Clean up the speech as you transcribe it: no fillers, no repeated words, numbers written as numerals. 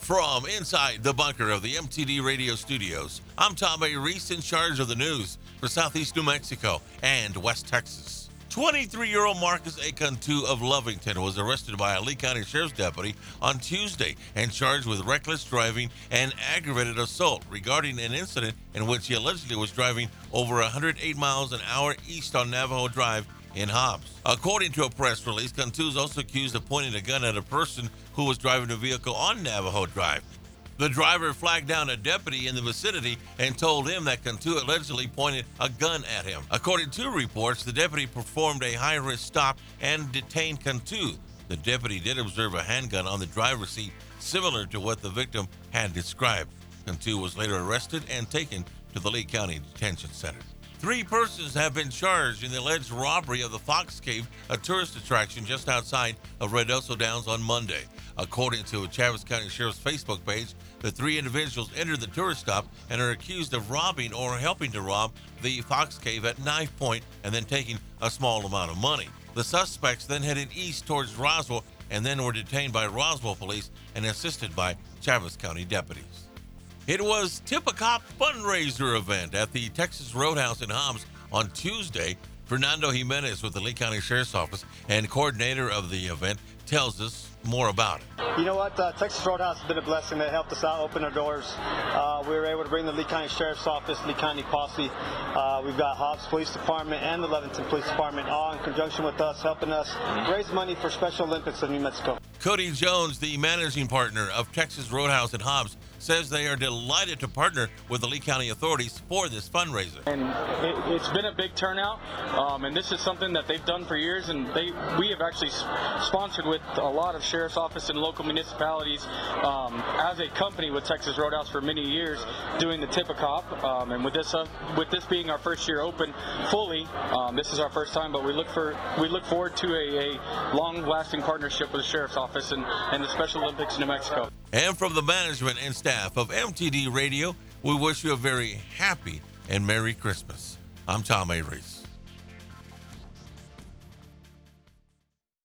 From inside the bunker of the MTD Radio Studios, I'm Tom A. Reese, in charge of the news for Southeast New Mexico and West Texas. 23-year-old Marcus A. Cantu of Lovington was arrested by a Lee County Sheriff's deputy on Tuesday and charged with reckless driving and aggravated assault regarding an incident in which he allegedly was driving over 108 miles an hour east on Navajo Drive in Hobbs. According to a press release, Cantu is also accused of pointing a gun at a person who was driving a vehicle on Navajo Drive. The driver flagged down a deputy in the vicinity and told him that Cantu allegedly pointed a gun at him. According to reports, the deputy performed a high-risk stop and detained Cantu. The deputy did observe a handgun on the driver's seat, similar to what the victim had described. Cantu was later arrested and taken to the Lee County Detention Center. 3 persons have been charged in the alleged robbery of the Fox Cave, a tourist attraction just outside of Ruidoso Downs on Monday. According to a Chaves County Sheriff's Facebook page, the 3 individuals entered the tourist stop and are accused of robbing or helping to rob the Fox Cave at knife point and then taking a small amount of money. The suspects then headed east towards Roswell and then were detained by Roswell police and assisted by Chaves County deputies. It was Tip a Cop fundraiser event at the Texas Roadhouse in Hobbs on Tuesday. Fernando Jimenez with the Lee County Sheriff's Office and coordinator of the event tells us more about it. You know what? Texas Roadhouse has been a blessing. They helped us out, open our doors. We were able to bring the Lee County Sheriff's Office, Lee County Posse. We've got Hobbs Police Department and the Lovington Police Department all in conjunction with us, helping us raise money for Special Olympics in New Mexico. Cody Jones, the managing partner of Texas Roadhouse in Hobbs, says they are delighted to partner with the Lee County authorities for this fundraiser. And it's been a big turnout, and this is something that they've done for years, and we have actually sponsored with a lot of Sheriff's Office and local municipalities as a company with Texas Roadhouse for many years doing the Tip a Cop, and with this being our first year open fully, this is our first time, but we look forward to a long-lasting partnership with the Sheriff's Office and the Special Olympics in New Mexico. And from the management and staff of MTD Radio, we wish you a very happy and Merry Christmas. I'm Tom A. Reese.